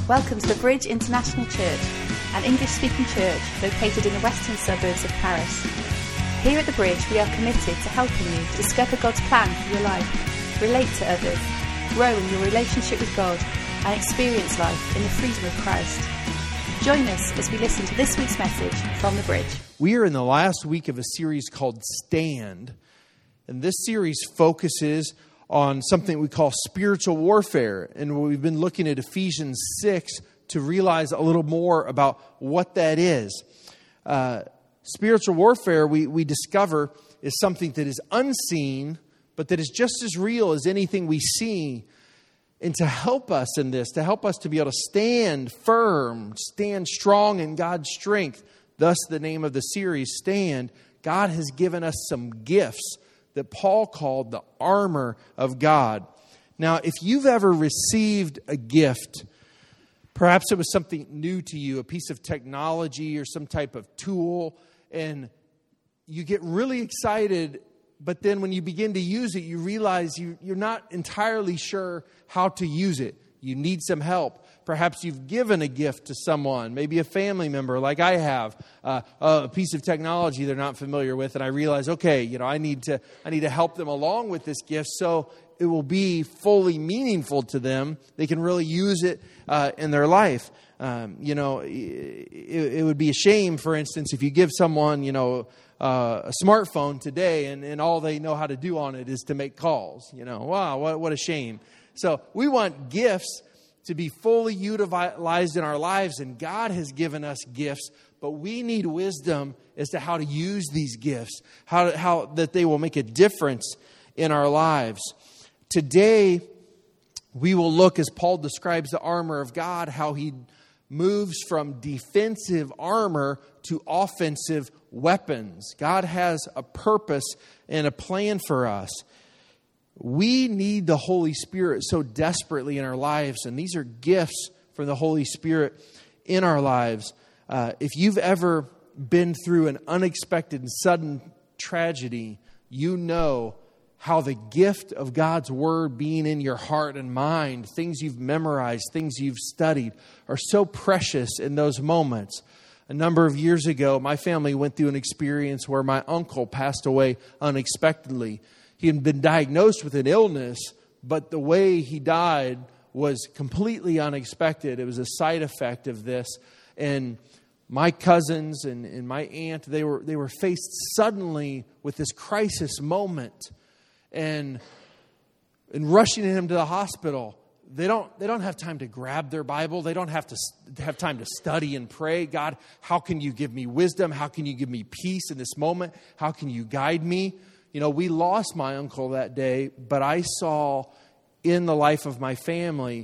Welcome to the Bridge International Church, an English-speaking church located in the western suburbs of Paris. Here at the Bridge, we are committed to helping you discover God's plan for your life, relate to others, grow in your relationship with God, and experience life in the freedom of Christ. Join us as we listen to this week's message from the Bridge. We are in the last week of a series called Stand, and this series focuses on something we call spiritual warfare. And we've been looking at Ephesians 6 to realize a little more about what that is. Spiritual warfare, we discover, is something that is unseen, but that is just as real as anything we see. And to help us in this, to help us to be able to stand firm, stand strong in God's strength, thus the name of the series, Stand, God has given us some gifts that Paul called the armor of God. Now, if you've ever received a gift, perhaps it was something new to you, a piece of technology or some type of tool, and you get really excited, but then when you begin to use it, you realize you're not entirely sure how to use it. You need some help. Perhaps you've given a gift to someone, maybe a family member like I have, a piece of technology they're not familiar with, and I realize, okay, I need to help them along with this gift so it will be fully meaningful to them. They can really use it in their life. It would be a shame, for instance, if you give someone, a smartphone today and all they know how to do on it is to make calls. Wow, what a shame. So we want gifts to be fully utilized in our lives, and God has given us gifts, but we need wisdom as to how to use these gifts, how that they will make a difference in our lives. Today, we will look, as Paul describes the armor of God, how he moves from defensive armor to offensive weapons. God has a purpose and a plan for us. We need the Holy Spirit so desperately in our lives, and these are gifts from the Holy Spirit in our lives. If you've ever been through an unexpected and sudden tragedy, you know how the gift of God's Word being in your heart and mind, things you've memorized, things you've studied, are so precious in those moments. A number of years ago, my family went through an experience where my uncle passed away unexpectedly. He had been diagnosed with an illness, but the way he died was completely unexpected. It was a side effect of this. And my cousins and my aunt, they were faced suddenly with this crisis moment. And rushing him to the hospital, they don't have time to grab their Bible. They don't have to have time to study and pray. God, how can you give me wisdom? How can you give me peace in this moment? How can you guide me? We lost my uncle that day, but I saw in the life of my family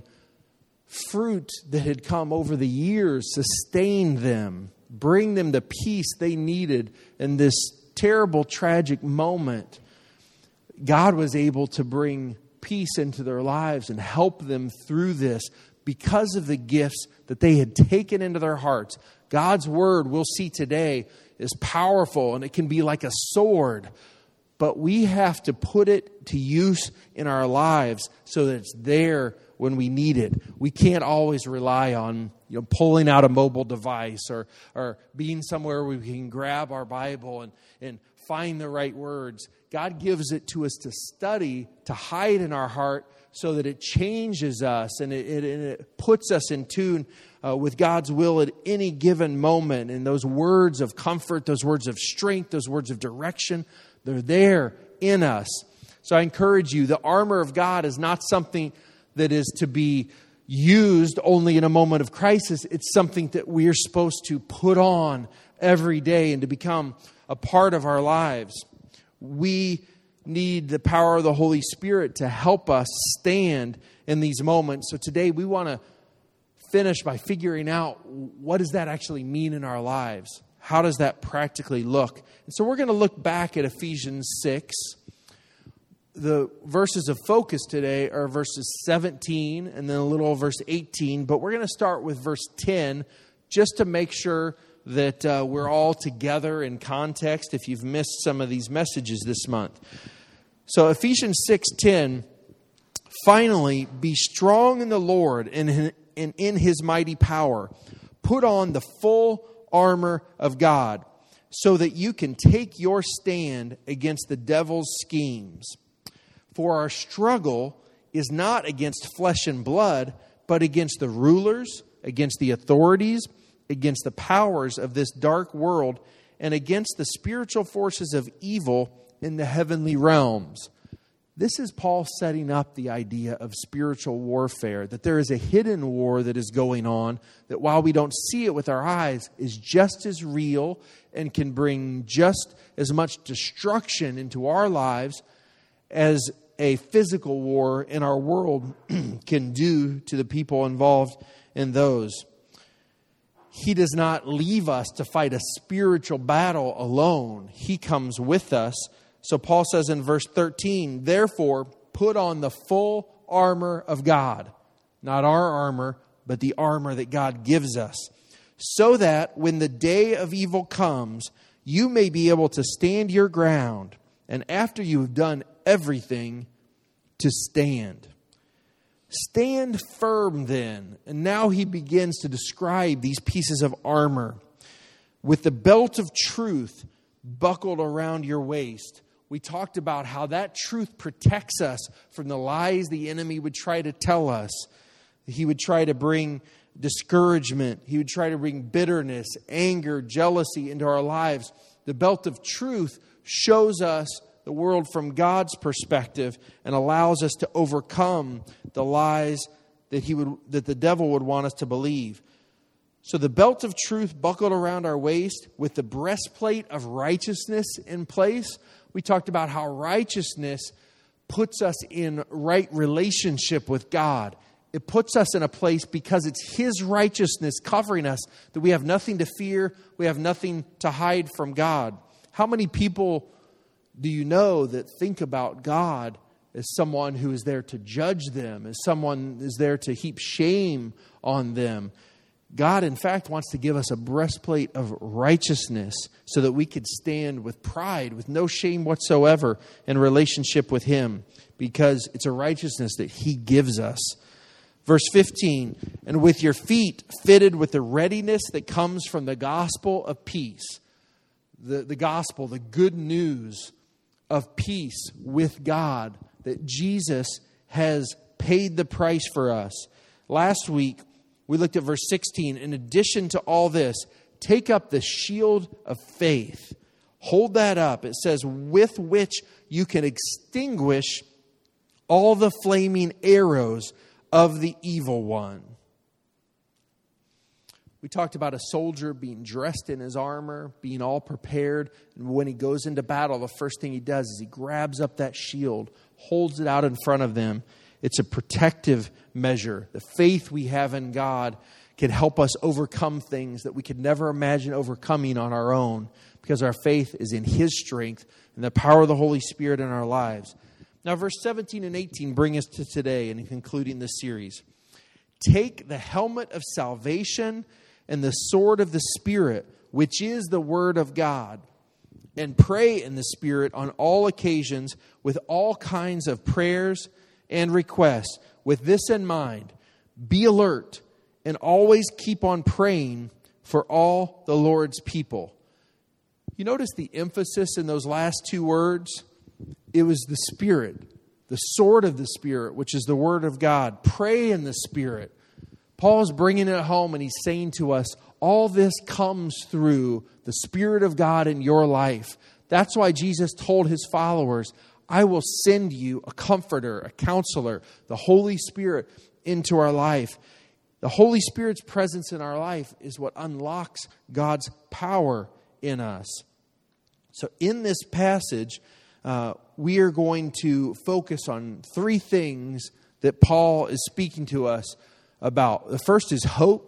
fruit that had come over the years sustain them, bring them the peace they needed in this terrible, tragic moment. God was able to bring peace into their lives and help them through this because of the gifts that they had taken into their hearts. God's Word, we'll see today, is powerful, and it can be like a sword. But we have to put it to use in our lives so that it's there when we need it. We can't always rely on pulling out a mobile device or being somewhere where we can grab our Bible and find the right words. God gives it to us to study, to hide in our heart so that it changes us and it puts us in tune with God's will at any given moment. And those words of comfort, those words of strength, those words of direction, they're there in us. So I encourage you, the armor of God is not something that is to be used only in a moment of crisis. It's something that we are supposed to put on every day and to become a part of our lives. We need the power of the Holy Spirit to help us stand in these moments. So today we want to finish by figuring out, what does that actually mean in our lives? How does that practically look? And so we're going to look back at Ephesians 6. The verses of focus today are verses 17 and then a little verse 18. But we're going to start with verse 10 just to make sure that we're all together in context if you've missed some of these messages this month. So Ephesians 6:10, finally, be strong in the Lord and and in his mighty power. Put on the full armor of God so that you can take your stand against the devil's schemes. For our struggle is not against flesh and blood, but against the rulers, against the authorities, against the powers of this dark world, and against the spiritual forces of evil in the heavenly realms. This is Paul setting up the idea of spiritual warfare, that there is a hidden war that is going on, that while we don't see it with our eyes, is just as real and can bring just as much destruction into our lives as a physical war in our world can do to the people involved in those. He does not leave us to fight a spiritual battle alone. He comes with us. So Paul says in verse 13, therefore, put on the full armor of God. Not our armor, but the armor that God gives us. So that when the day of evil comes, you may be able to stand your ground. And after you have done everything, to stand. Stand firm then. And now he begins to describe these pieces of armor. With the belt of truth buckled around your waist. We talked about how that truth protects us from the lies the enemy would try to tell us. He would try to bring discouragement. He would try to bring bitterness, anger, jealousy into our lives. The belt of truth shows us the world from God's perspective and allows us to overcome the lies that the devil would want us to believe. So the belt of truth buckled around our waist with the breastplate of righteousness in place. We talked about how righteousness puts us in right relationship with God. It puts us in a place because it's His righteousness covering us that we have nothing to fear, we have nothing to hide from God. How many people do you know that think about God as someone who is there to judge them, as someone who is there to heap shame on them? God, in fact, wants to give us a breastplate of righteousness so that we could stand with pride, with no shame whatsoever in relationship with Him, because it's a righteousness that He gives us. Verse 15, and with your feet fitted with the readiness that comes from the gospel of peace. The gospel, the good news of peace with God, that Jesus has paid the price for us. Last week, we looked at verse 16. In addition to all this, take up the shield of faith. Hold that up. It says, with which you can extinguish all the flaming arrows of the evil one. We talked about a soldier being dressed in his armor, being all prepared. And when he goes into battle, the first thing he does is he grabs up that shield, holds it out in front of them. It's a protective measure. The faith we have in God can help us overcome things that we could never imagine overcoming on our own, because our faith is in His strength and the power of the Holy Spirit in our lives. Now, verse 17 and 18 bring us to today and concluding this series. Take the helmet of salvation and the sword of the Spirit, which is the Word of God, and pray in the Spirit on all occasions with all kinds of prayers and requests. With this in mind, be alert and always keep on praying for all the Lord's people. You notice the emphasis in those last two words? It was the Spirit, the sword of the Spirit, which is the Word of God. Pray in the Spirit. Paul's bringing it home and he's saying to us, all this comes through the Spirit of God in your life. That's why Jesus told His followers, I will send you a comforter, a counselor, the Holy Spirit into our life. The Holy Spirit's presence in our life is what unlocks God's power in us. So in this passage, we are going to focus on three things that Paul is speaking to us about. The first is hope.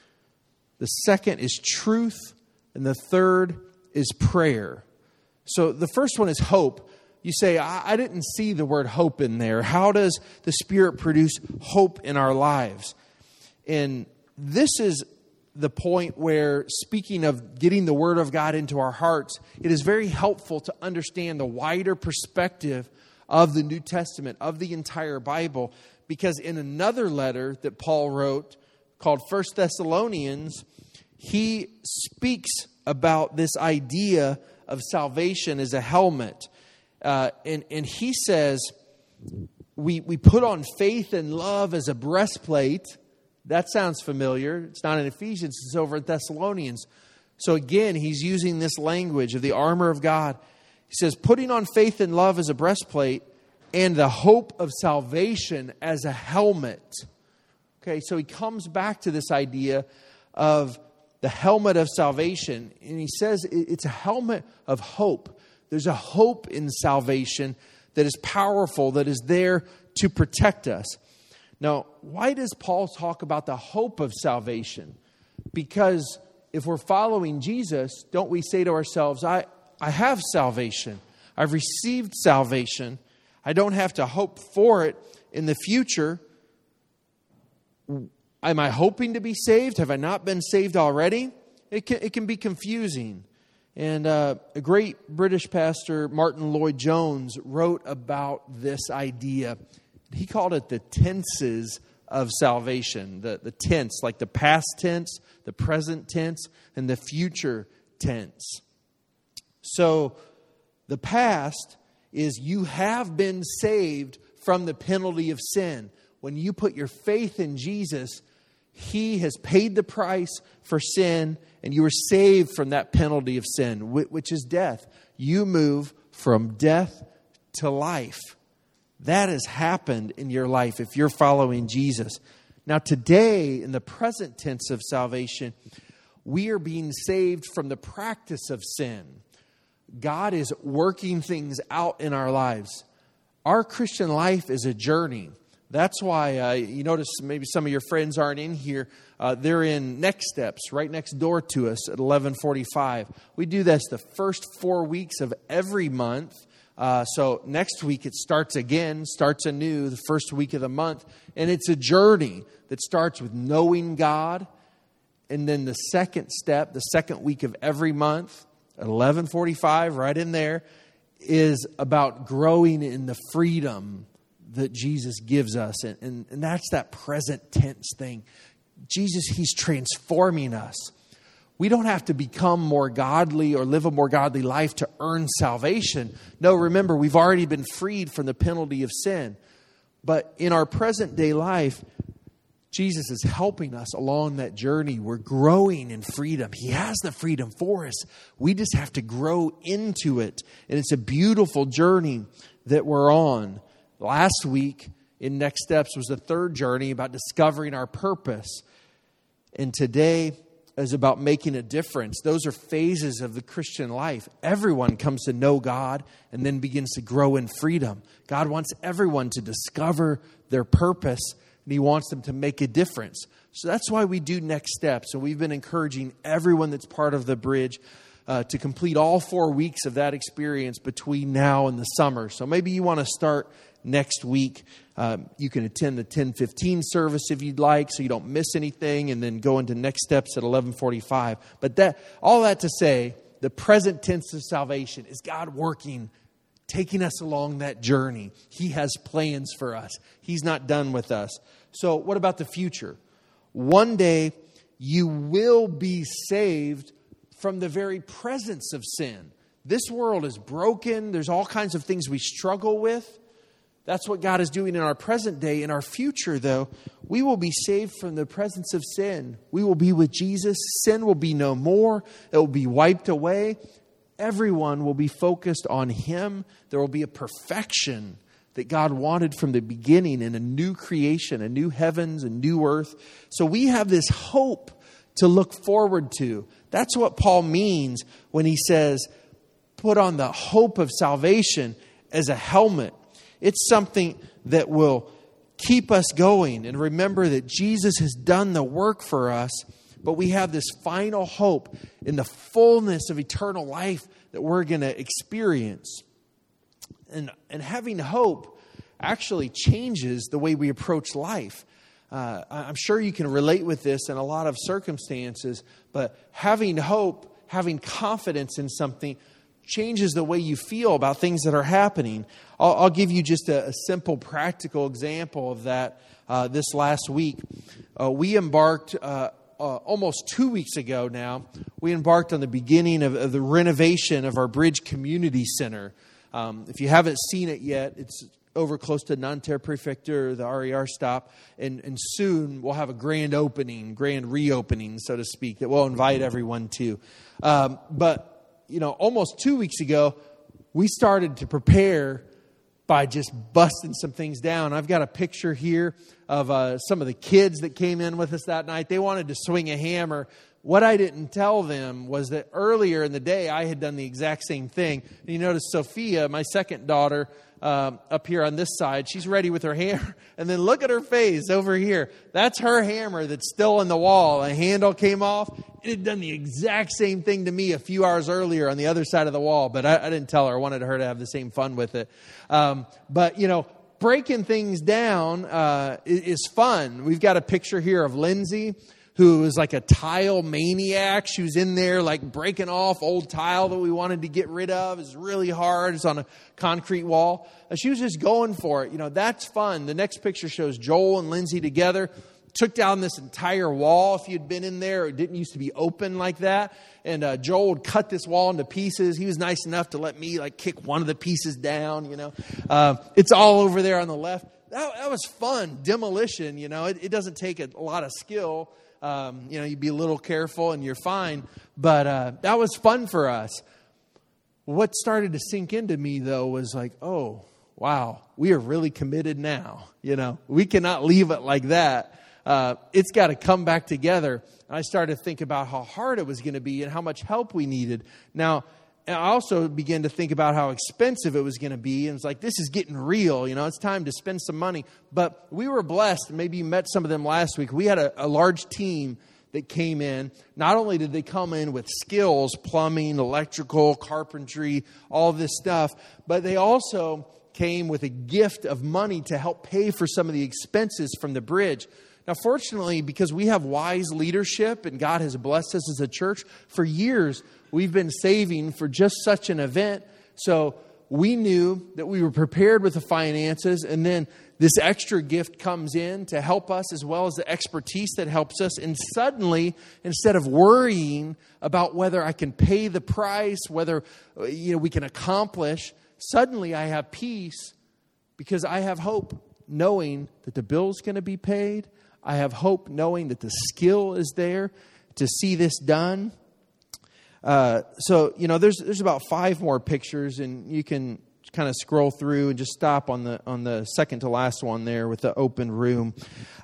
The second is truth. And the third is prayer. So the first one is hope. You say, I didn't see the word hope in there. How does the Spirit produce hope in our lives? And this is the point where, speaking of getting the Word of God into our hearts, it is very helpful to understand the wider perspective of the New Testament, of the entire Bible. Because in another letter that Paul wrote called 1 Thessalonians, he speaks about this idea of salvation as a helmet. And he says, we put on faith and love as a breastplate. That sounds familiar. It's not in Ephesians, it's over in Thessalonians. So again, he's using this language of the armor of God. He says, putting on faith and love as a breastplate and the hope of salvation as a helmet. Okay, so he comes back to this idea of the helmet of salvation. And he says it's a helmet of hope. There's a hope in salvation that is powerful, that is there to protect us. Now, why does Paul talk about the hope of salvation? Because if we're following Jesus, don't we say to ourselves, I have salvation. I've received salvation. I don't have to hope for it in the future. Am I hoping to be saved? Have I not been saved already? It can be confusing. And a great British pastor, Martin Lloyd-Jones, wrote about this idea. He called it the tenses of salvation. The tense, like the past tense, the present tense, and the future tense. So the past is you have been saved from the penalty of sin. When you put your faith in Jesus, He has paid the price for sin, and you are saved from that penalty of sin, which is death. You move from death to life. That has happened in your life if you're following Jesus. Now today, in the present tense of salvation, we are being saved from the practice of sin. God is working things out in our lives. Our Christian life is a journey. That's why you notice maybe some of your friends aren't in here. They're in Next Steps, right next door to us at 11:45. We do this the first 4 weeks of every month. So next week it starts anew, the first week of the month. And it's a journey that starts with knowing God. And then the second step, the second week of every month, at 11:45, right in there, is about growing in the freedom that Jesus gives us. And that's that present tense thing. Jesus, He's transforming us. We don't have to become more godly or live a more godly life to earn salvation. No, remember, we've already been freed from the penalty of sin. But in our present day life, Jesus is helping us along that journey. We're growing in freedom. He has the freedom for us. We just have to grow into it. And it's a beautiful journey that we're on. Last week in Next Steps was the third journey about discovering our purpose. And today is about making a difference. Those are phases of the Christian life. Everyone comes to know God and then begins to grow in freedom. God wants everyone to discover their purpose, and He wants them to make a difference. So that's why we do Next Steps. And we've been encouraging everyone that's part of the Bridge to complete all 4 weeks of that experience between now and the summer. So maybe you want to start next week. You can attend the 10:15 service if you'd like, so you don't miss anything, and then go into Next Steps at 11:45. But all that to say, the present tense of salvation is God working, taking us along that journey. He has plans for us. He's not done with us. So what about the future? One day, you will be saved from the very presence of sin. This world is broken. There's all kinds of things we struggle with. That's what God is doing in our present day. In our future, though, we will be saved from the presence of sin. We will be with Jesus. Sin will be no more. It will be wiped away. Everyone will be focused on Him. There will be a perfection that God wanted from the beginning in a new creation, a new heavens, a new earth. So we have this hope to look forward to. That's what Paul means when he says, put on the hope of salvation as a helmet. It's something that will keep us going. And remember that Jesus has done the work for us, but we have this final hope in the fullness of eternal life that we're going to experience. And having hope actually changes the way we approach life. I'm sure you can relate with this in a lot of circumstances, but having hope, having confidence in something changes the way you feel about things that are happening. I'll give you just a simple, practical example of that this last week. We embarked, almost 2 weeks ago now, we embarked on the beginning of the renovation of our Bridge Community Center. If you haven't seen it yet, it's over close to Nanterre Prefecture, the RER stop, and soon we'll have a grand reopening, so to speak, that we'll invite everyone to. But, almost 2 weeks ago, we started to prepare by just busting some things down. I've got a picture here of some of the kids that came in with us that night. They wanted to swing a hammer. What I didn't tell them was that earlier in the day, I had done the exact same thing. And you notice Sophia, my second daughter, up here on this side, she's ready with her hammer. And then look at her face over here. That's her hammer that's still in the wall. A handle came off. It had done the exact same thing to me a few hours earlier on the other side of the wall. But I didn't tell her. I wanted her to have the same fun with it. But breaking things down is fun. We've got a picture here of Lindsay, who was like a tile maniac. She was in there like breaking off old tile that we wanted to get rid of. It's really hard. It's on a concrete wall. She was just going for it. That's fun. The next picture shows Joel and Lindsay together. Took down this entire wall. If you'd been in there, it didn't used to be open like that. And Joel would cut this wall into pieces. He was nice enough to let me kick one of the pieces down. It's all over there on the left. That was fun. Demolition. It doesn't take a lot of skill. You'd be a little careful and you're fine. But that was fun for us. What started to sink into me, though, was oh, wow, we are really committed now. We cannot leave it like that. It's got to come back together. And I started to think about how hard it was going to be and how much help we needed. Now, I also began to think about how expensive it was going to be. And it's this is getting real. It's time to spend some money. But we were blessed. Maybe you met some of them last week. We had a large team that came in. Not only did they come in with skills, plumbing, electrical, carpentry, all this stuff, but they also came with a gift of money to help pay for some of the expenses from the bridge. Now, fortunately, because we have wise leadership and God has blessed us as a church, for years we've been saving for just such an event. So we knew that we were prepared with the finances, and then this extra gift comes in to help us, as well as the expertise that helps us. And suddenly, instead of worrying about whether I can pay the price, whether we can accomplish, suddenly I have peace because I have hope knowing that the bill's going to be paid. I have hope knowing that the skill is there to see this done. There's about 5 more pictures, and you can kind of scroll through and just stop on the second to last one there with the open room.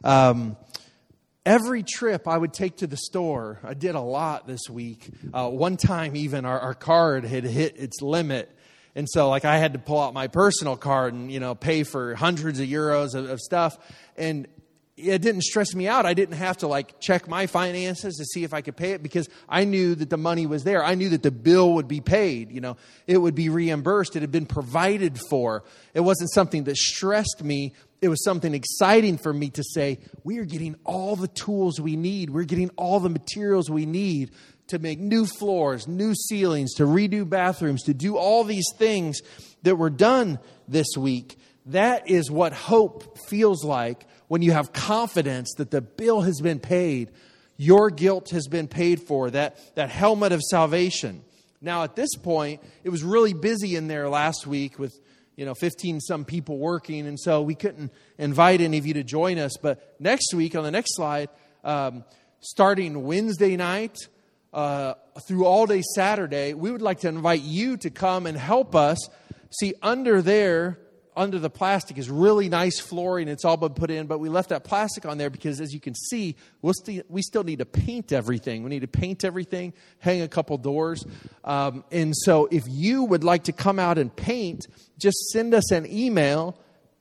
Every trip I would take to the store, I did a lot this week. One time even our card had hit its limit. And so I had to pull out my personal card and, pay for hundreds of euros of stuff. And it didn't stress me out. I didn't have to check my finances to see if I could pay it because I knew that the money was there. I knew that the bill would be paid. It would be reimbursed. It had been provided for. It wasn't something that stressed me. It was something exciting for me to say, we are getting all the tools we need. We're getting all the materials we need to make new floors, new ceilings, to redo bathrooms, to do all these things that were done this week. That is what hope feels like when you have confidence that the bill has been paid. Your guilt has been paid for, that helmet of salvation. Now, at this point, it was really busy in there last week with 15 some people working, and so we couldn't invite any of you to join us. But next week, on the next slide, starting Wednesday night through all day Saturday, we would like to invite you to come and help us. See, under the plastic is really nice flooring. It's all been put in, but we left that plastic on there because, as you can see, we still need to paint everything. We need to paint everything, hang a couple doors. And so if you would like to come out and paint, just send us an email,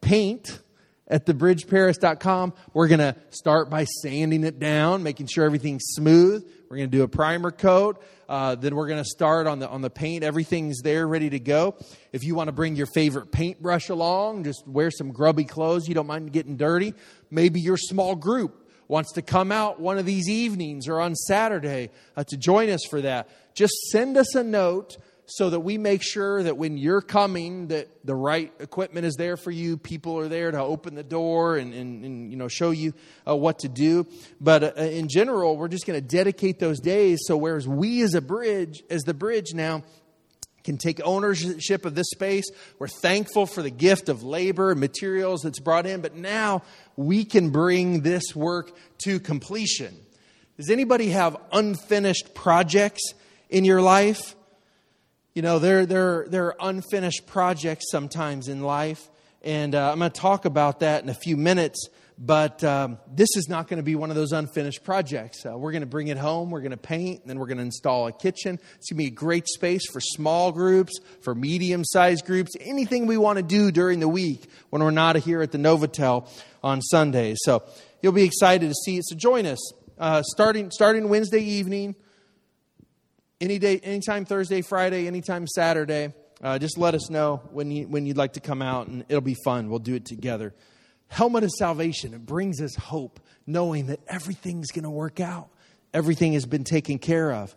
paint@thebridgeparis.com. We're going to start by sanding it down, making sure everything's smooth. We're going to do a primer coat. Then we're going to start on the paint. Everything's there, ready to go. If you want to bring your favorite paintbrush along, just wear some grubby clothes. You don't mind getting dirty. Maybe your small group wants to come out one of these evenings or on Saturday to join us for that. Just send us a note so that we make sure that when you're coming, that the right equipment is there for you. People are there to open the door and show you what to do. But in general, we're just going to dedicate those days. So whereas we as the bridge now can take ownership of this space, we're thankful for the gift of labor and materials that's brought in. But now we can bring this work to completion. Does anybody have unfinished projects in your life? There are unfinished projects sometimes in life, and I'm going to talk about that in a few minutes, but this is not going to be one of those unfinished projects. We're going to bring it home, we're going to paint, and then we're going to install a kitchen. It's going to be a great space for small groups, for medium-sized groups, anything we want to do during the week when we're not here at the Novotel on Sundays. So you'll be excited to see it, so join us. Starting Wednesday evening, any day, anytime Thursday, Friday, anytime Saturday. Just let us know when you'd like to come out, and it'll be fun. We'll do it together. Helmet of salvation. It brings us hope, knowing that everything's going to work out. Everything has been taken care of.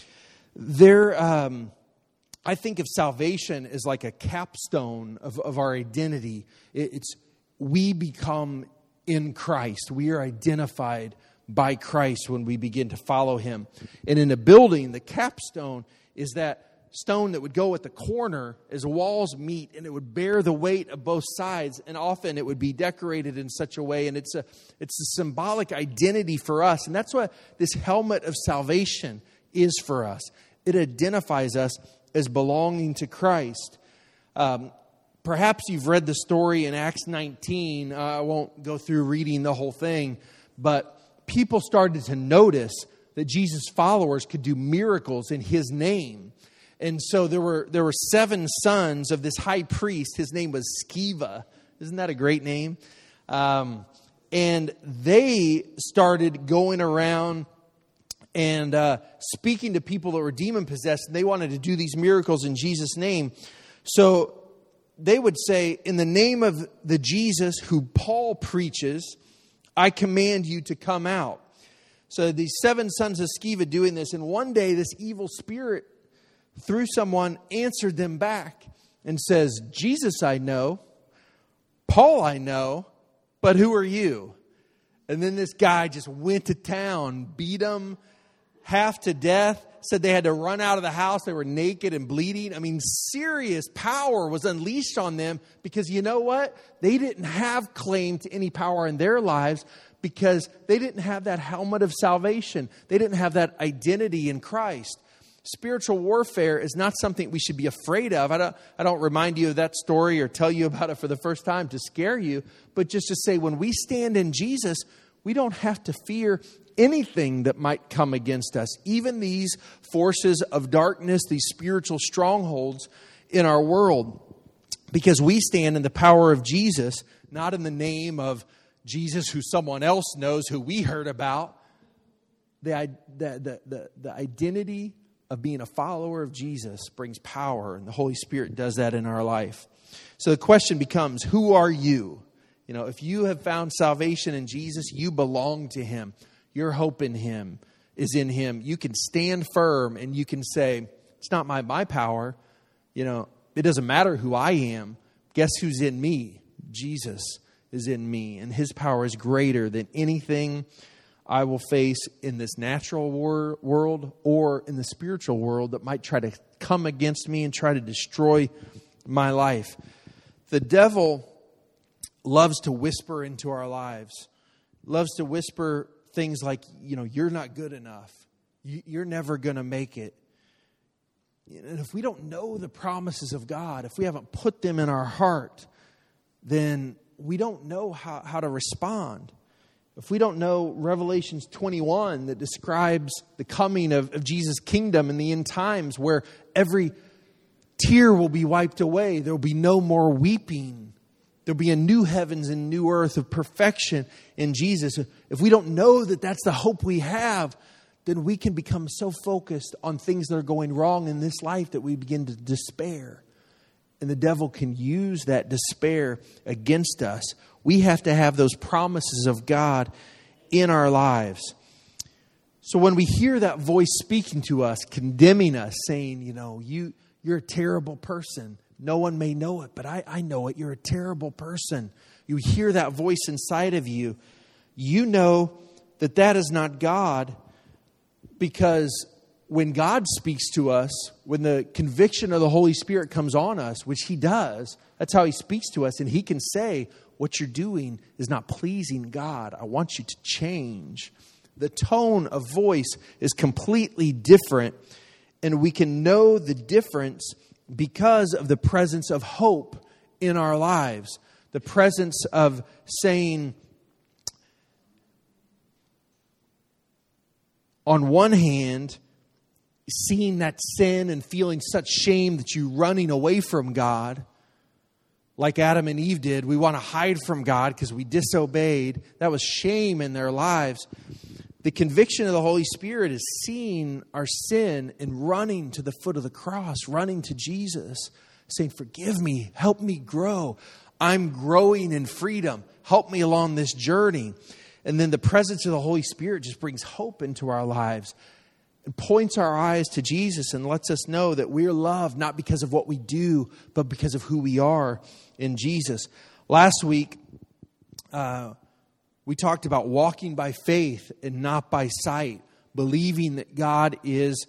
I think of salvation as like a capstone of our identity. We become in Christ. We are identified by Christ when we begin to follow Him. And in a building, the capstone is that stone that would go at the corner as walls meet, and it would bear the weight of both sides, and often it would be decorated in such a way, and it's a symbolic identity for us. And that's what this helmet of salvation is for us. It identifies us as belonging to Christ. Perhaps you've read the story in Acts 19. I won't go through reading the whole thing, but people started to notice that Jesus' followers could do miracles in His name. And so there were 7 sons of this high priest. His name was Sceva. Isn't that a great name? And they started going around and speaking to people that were demon-possessed. And they wanted to do these miracles in Jesus' name. So they would say, in the name of the Jesus who Paul preaches, I command you to come out. So these 7 sons of Sceva doing this. And one day this evil spirit, through someone, answered them back and says, Jesus I know, Paul I know, but who are you? And then this guy just went to town, beat them half to death, said they had to run out of the house. They were naked and bleeding. I mean, serious power was unleashed on them because you know what? They didn't have claim to any power in their lives because they didn't have that helmet of salvation. They didn't have that identity in Christ. Spiritual warfare is not something we should be afraid of. I don't remind you of that story or tell you about it for the first time to scare you, but just to say when we stand in Jesus, we don't have to fear anything that might come against us. Even these forces of darkness, these spiritual strongholds in our world, because we stand in the power of Jesus, not in the name of Jesus who someone else knows, who we heard about. The identity of being a follower of Jesus brings power, and the Holy Spirit does that in our life. So the question becomes, who are you? You know, if you have found salvation in Jesus, you belong to Him. Your hope in Him is in Him. You can stand firm and you can say, it's not my power. You know, it doesn't matter who I am. Guess who's in me? Jesus is in me, and His power is greater than anything I will face in this natural world or in the spiritual world that might try to come against me and try to destroy my life. The devil loves to whisper into our lives, loves to whisper things like, you know, you're not good enough. You're never going to make it. And if we don't know the promises of God, if we haven't put them in our heart, then we don't know how to respond. If we don't know Revelations 21 that describes the coming of Jesus' kingdom in the end times, where every tear will be wiped away, there will be no more weeping. There'll be a new heavens and new earth of perfection in Jesus. If we don't know that that's the hope we have, then we can become so focused on things that are going wrong in this life that we begin to despair. And the devil can use that despair against us. We have to have those promises of God in our lives. So when we hear that voice speaking to us, condemning us, saying, you know, You're a terrible person. No one may know it, but I know it. You're a terrible person. You hear that voice inside of you. You know that that is not God, because when God speaks to us, when the conviction of the Holy Spirit comes on us, which He does, that's how He speaks to us. And He can say, what you're doing is not pleasing God. I want you to change. The tone of voice is completely different. And we can know the difference because of the presence of hope in our lives. The presence of saying, on one hand, seeing that sin and feeling such shame that you're running away from God, like Adam and Eve did. We want to hide from God because we disobeyed. That was shame in their lives. The conviction of the Holy Spirit is seeing our sin and running to the foot of the cross, running to Jesus, saying, forgive me, help me grow. I'm growing in freedom. Help me along this journey. And then the presence of the Holy Spirit just brings hope into our lives and points our eyes to Jesus and lets us know that we're loved not because of what we do, but because of who we are in Jesus. Last week, we talked about walking by faith and not by sight, believing that God is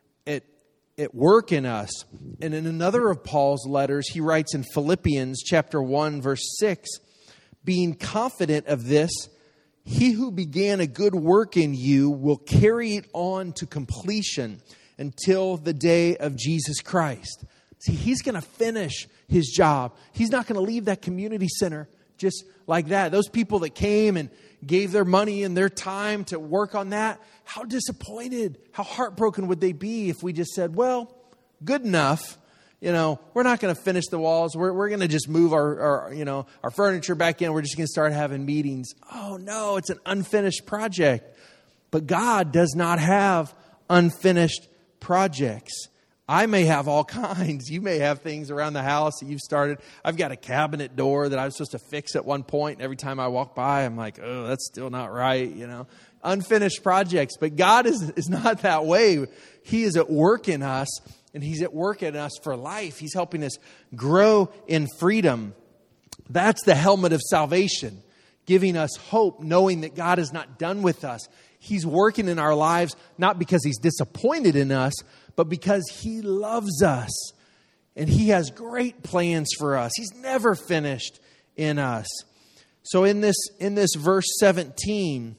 at work in us. And in another of Paul's letters, he writes in Philippians chapter 1, verse 6, being confident of this, he who began a good work in you will carry it on to completion until the day of Jesus Christ. See, He's going to finish His job. He's not going to leave that community center just like that. Those people that came and gave their money and their time to work on that, how disappointed, how heartbroken would they be if we just said, well, good enough. We're not going to finish the walls. We're going to just move our furniture back in. We're just going to start having meetings. Oh, no, it's an unfinished project. But God does not have unfinished projects. I may have all kinds. You may have things around the house that you've started. I've got a cabinet door that I was supposed to fix at one point. Every time I walk by, I'm like, oh, that's still not right. Unfinished projects. But God is not that way. He is at work in us. And He's at work in us for life. He's helping us grow in freedom. That's the helmet of salvation, giving us hope, knowing that God is not done with us. He's working in our lives, not because He's disappointed in us, but because He loves us. And He has great plans for us. He's never finished in us. So in this verse 17,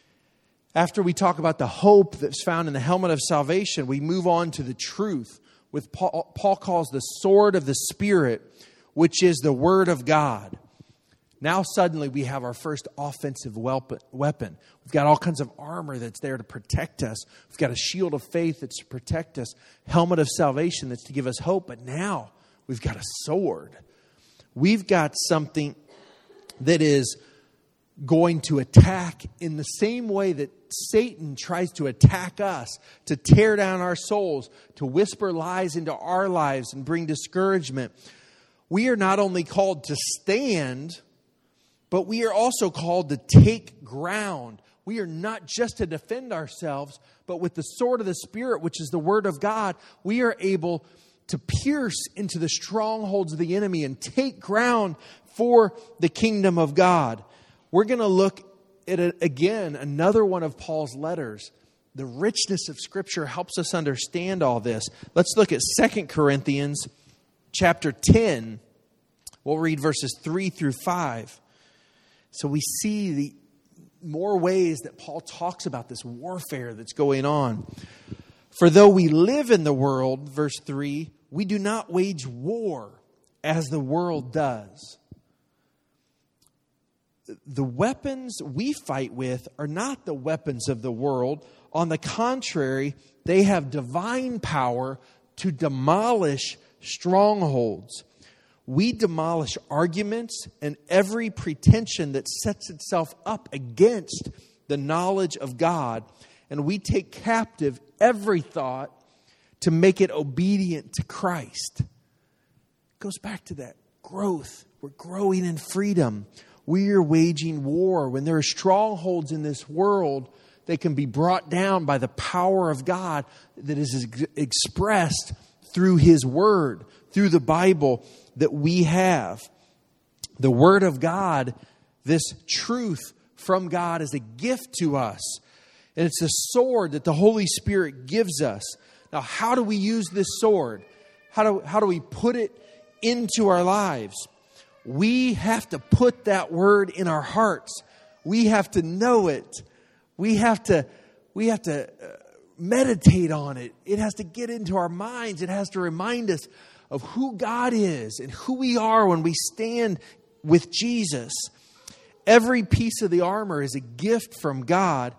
after we talk about the hope that's found in the helmet of salvation, we move on to the truth, which Paul calls the sword of the Spirit, which is the Word of God. Now suddenly we have our first offensive weapon. We've got all kinds of armor that's there to protect us. We've got a shield of faith that's to protect us. Helmet of salvation that's to give us hope. But now we've got a sword. We've got something that is going to attack in the same way that Satan tries to attack us, to tear down our souls, to whisper lies into our lives and bring discouragement. We are not only called to stand, but we are also called to take ground. We are not just to defend ourselves, but with the sword of the Spirit, which is the Word of God, we are able to pierce into the strongholds of the enemy and take ground for the kingdom of God. We're going to look at, again, another one of Paul's letters. The richness of Scripture helps us understand all this. Let's look at 2 Corinthians chapter 10. We'll read verses 3 through 5. So we see the more ways that Paul talks about this warfare that's going on. For though we live in the world, verse 3, we do not wage war as the world does. The weapons we fight with are not the weapons of the world. On the contrary, they have divine power to demolish strongholds. We demolish arguments and every pretension that sets itself up against the knowledge of God. And we take captive every thought to make it obedient to Christ. It goes back to that growth. We're growing in freedom. We are waging war. When there are strongholds in this world, they can be brought down by the power of God that is expressed through His Word, through the Bible that we have. The Word of God, this truth from God, is a gift to us. And it's a sword that the Holy Spirit gives us. Now, how do we use this sword? How do we put it into our lives? We have to put that Word in our hearts. We have to know it. We have to meditate on it. It has to get into our minds. It has to remind us of who God is and who we are when we stand with Jesus. Every piece of the armor is a gift from God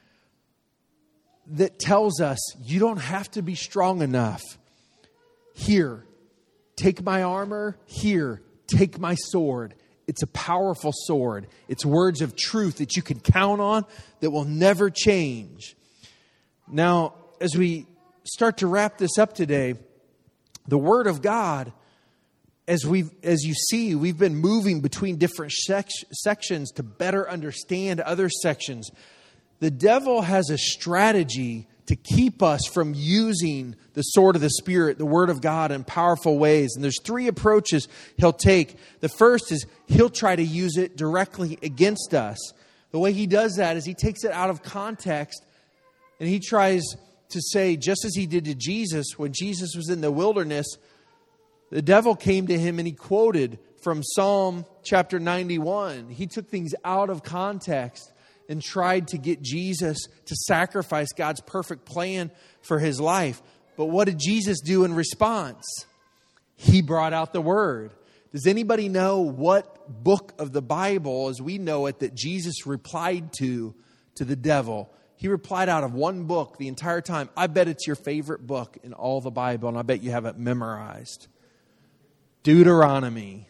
that tells us you don't have to be strong enough. Here, take my armor. Here, take my sword. It's a powerful sword. It's words of truth that you can count on that will never change. Now, as we start to wrap this up today, the Word of God, as you see, we've been moving between different sections to better understand other sections. The devil has a strategy to keep us from using the sword of the Spirit, the Word of God, in powerful ways. And there's 3 approaches he'll take. The first is he'll try to use it directly against us. The way he does that is he takes it out of context and he tries to say, just as he did to Jesus, when Jesus was in the wilderness, the devil came to him and he quoted from Psalm chapter 91. He took things out of context and tried to get Jesus to sacrifice God's perfect plan for his life. But what did Jesus do in response? He brought out the Word. Does anybody know what book of the Bible, as we know it, that Jesus replied to the devil? He replied out of one book the entire time. I bet it's your favorite book in all the Bible, and I bet you have it memorized. Deuteronomy.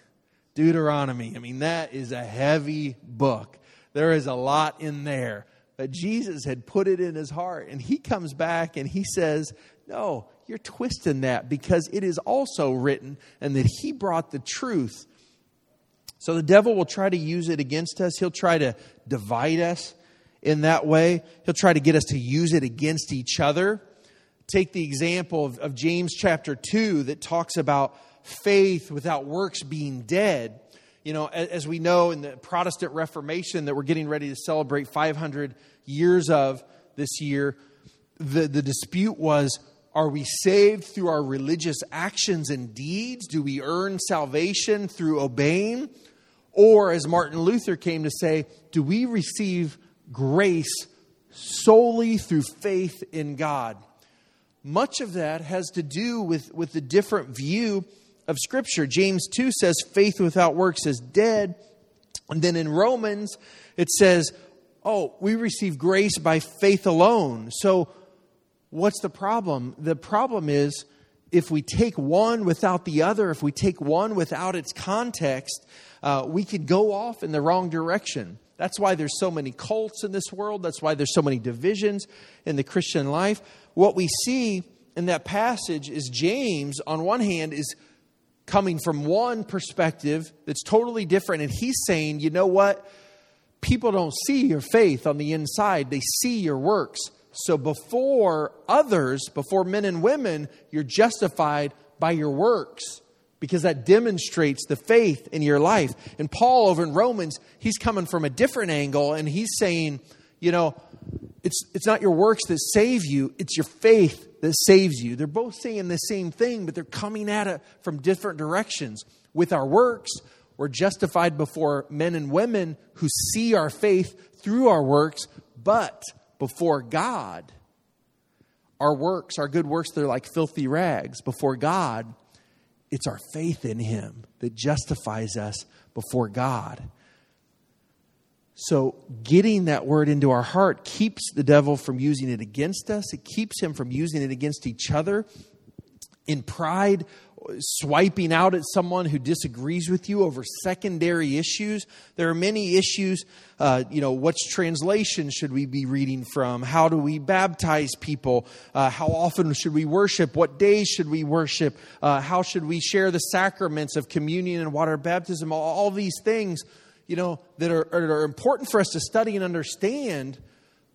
I mean, that is a heavy book. There is a lot in there. But Jesus had put it in his heart. And he comes back and he says, no, you're twisting that because it is also written, and that he brought the truth. So the devil will try to use it against us. He'll try to divide us in that way. He'll try to get us to use it against each other. Take the example of James chapter 2 that talks about faith without works being dead. You know, as we know in the Protestant Reformation that we're getting ready to celebrate 500 years of this year, the dispute was, are we saved through our religious actions and deeds? Do we earn salvation through obeying? Or, as Martin Luther came to say, do we receive grace solely through faith in God? Much of that has to do with the different view of Scripture. James 2 says faith without works is dead. And then in Romans, it says, we receive grace by faith alone. So what's the problem? The problem is if we take one without the other, if we take one without its context, we could go off in the wrong direction. That's why there's so many cults in this world. That's why there's so many divisions in the Christian life. What we see in that passage is James, on one hand, is coming from one perspective that's totally different. And he's saying, you know what? People don't see your faith on the inside. They see your works. So before others, before men and women, you're justified by your works, because that demonstrates the faith in your life. And Paul over in Romans, he's coming from a different angle, and he's saying, you know, it's not your works that save you, it's your faith that saves you. They're both saying the same thing, but they're coming at it from different directions. With our works, we're justified before men and women who see our faith through our works, but before God, our works, our good works, they're like filthy rags. Before God, it's our faith in Him that justifies us before God. So getting that word into our heart keeps the devil from using it against us. It keeps him from using it against each other. In pride, swiping out at someone who disagrees with you over secondary issues. There are many issues. Which translation should we be reading from? How do we baptize people? How often should we worship? What days should we worship? How should we share the sacraments of communion and water baptism? All these things, that are important for us to study and understand.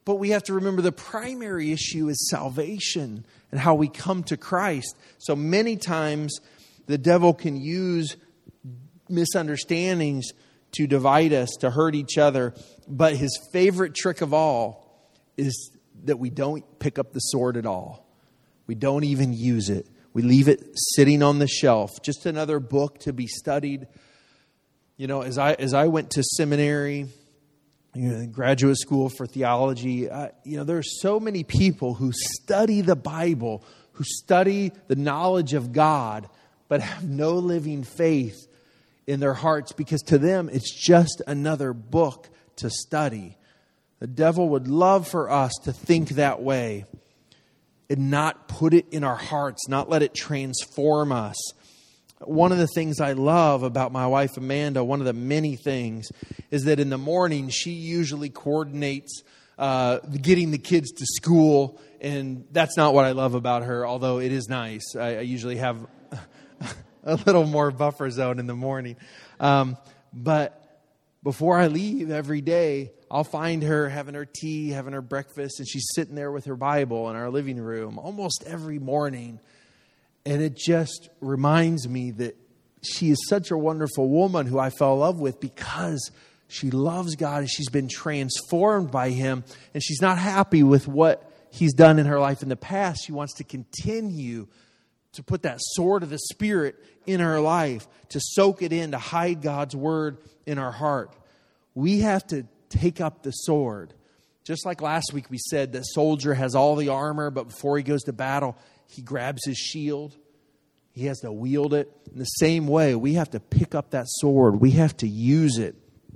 But we have to remember the primary issue is salvation and how we come to Christ. So many times the devil can use misunderstandings to divide us, to hurt each other. But his favorite trick of all is that we don't pick up the sword at all. We don't even use it. We leave it sitting on the shelf, just another book to be studied. You know, as I went to seminary, graduate school for theology, there are so many people who study the Bible, who study the knowledge of God, but have no living faith in their hearts because to them it's just another book to study. The devil would love for us to think that way and not put it in our hearts, not let it transform us. One of the things I love about my wife Amanda, one of the many things, is that in the morning she usually coordinates getting the kids to school. And that's not what I love about her, although it is nice. I usually have a little more buffer zone in the morning. But before I leave every day, I'll find her having her tea, having her breakfast, and she's sitting there with her Bible in our living room almost every morning. And it just reminds me that she is such a wonderful woman who I fell in love with because she loves God and she's been transformed by Him. And she's not happy with what He's done in her life in the past. She wants to continue to put that sword of the Spirit in her life, to soak it in, to hide God's Word in our heart. We have to take up the sword. Just like last week we said, the soldier has all the armor, but before he goes to battle, he grabs his shield. He has to wield it. In the same way, we have to pick up that sword. We have to use it.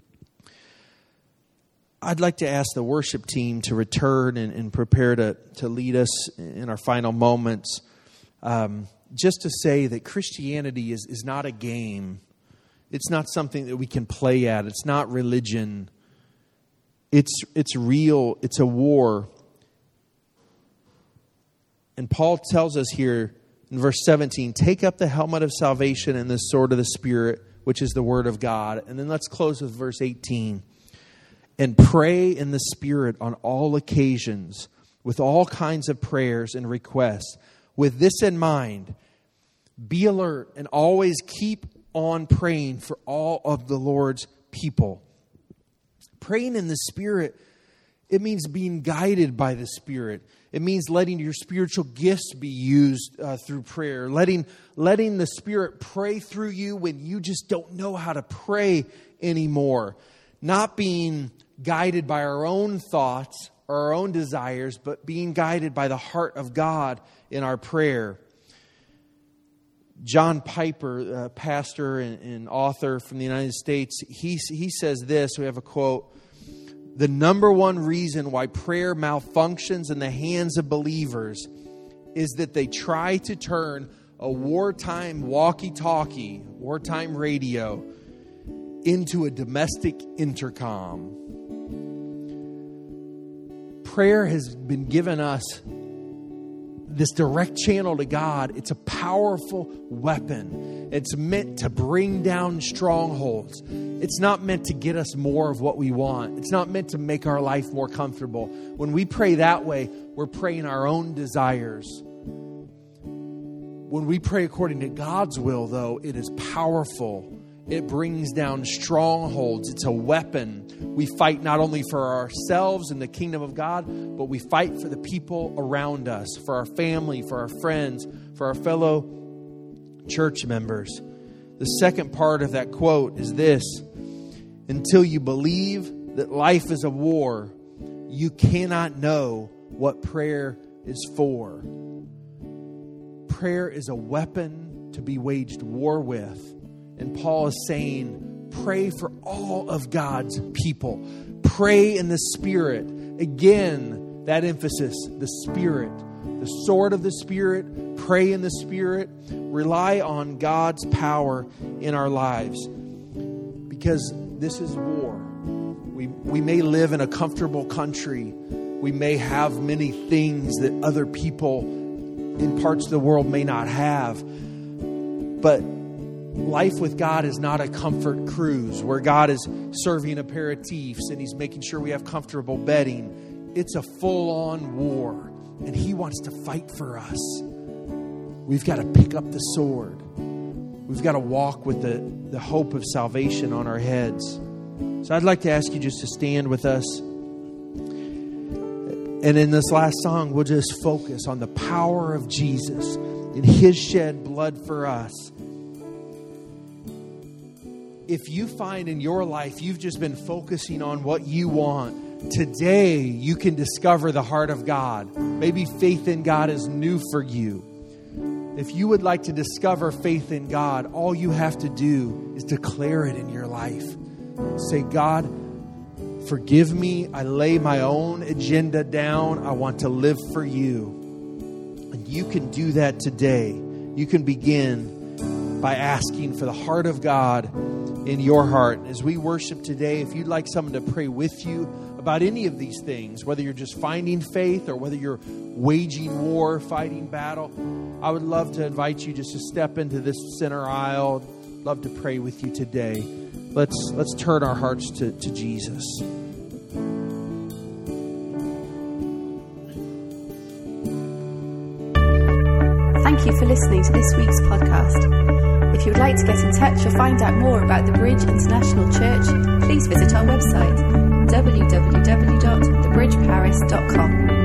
I'd like to ask the worship team to return and prepare to lead us in our final moments. Just to say that Christianity is not a game. It's not something that we can play at. It's not religion. It's real. It's a war. And Paul tells us here in verse 17, take up the helmet of salvation and the sword of the Spirit, which is the Word of God. And then let's close with verse 18. And pray in the Spirit on all occasions with all kinds of prayers and requests. With this in mind, be alert and always keep on praying for all of the Lord's people. Praying in the Spirit, it means being guided by the Spirit. It means letting your spiritual gifts be used through prayer. Letting the Spirit pray through you when you just don't know how to pray anymore. Not being guided by our own thoughts or our own desires, but being guided by the heart of God in our prayer. John Piper, pastor and author from the United States, he says this. We have a quote. The number one reason why prayer malfunctions in the hands of believers is that they try to turn a wartime walkie-talkie, wartime radio, into a domestic intercom. Prayer has been given us this direct channel to God. It's a powerful weapon. It's meant to bring down strongholds. It's not meant to get us more of what we want. It's not meant to make our life more comfortable. When we pray that way, we're praying our own desires. When we pray according to God's will, though, it is powerful. It brings down strongholds. It's a weapon. We fight not only for ourselves and the kingdom of God, but we fight for the people around us, for our family, for our friends, for our fellow church members. The second part of that quote is this: until you believe that life is a war, you cannot know what prayer is for. Prayer is a weapon to be waged war with. And Paul is saying, pray for all of God's people. Pray in the Spirit. Again, that emphasis, the Spirit. The sword of the Spirit. Pray in the Spirit. Rely on God's power in our lives. Because this is war. We may live in a comfortable country. We may have many things that other people in parts of the world may not have. But life with God is not a comfort cruise where God is serving aperitifs and He's making sure we have comfortable bedding. It's a full-on war, and he wants to fight for us. We've got to pick up the sword. We've got to walk with the hope of salvation on our heads. So I'd like to ask you just to stand with us. And in this last song, we'll just focus on the power of Jesus and his shed blood for us. If you find in your life you've just been focusing on what you want, today you can discover the heart of God. Maybe faith in God is new for you. If you would like to discover faith in God, all you have to do is declare it in your life. Say, God, forgive me. I lay my own agenda down. I want to live for you. And you can do that today. You can begin by asking for the heart of God in your heart. As we worship today, if you'd like someone to pray with you about any of these things, whether you're just finding faith or whether you're waging war, fighting battle, I would love to invite you just to step into this center aisle. Love to pray with you today. Let's turn our hearts to Jesus. Thank you for listening to this week's podcast. If you would like to get in touch or find out more about the Bridge International Church, please visit our website, www.thebridgeparis.com.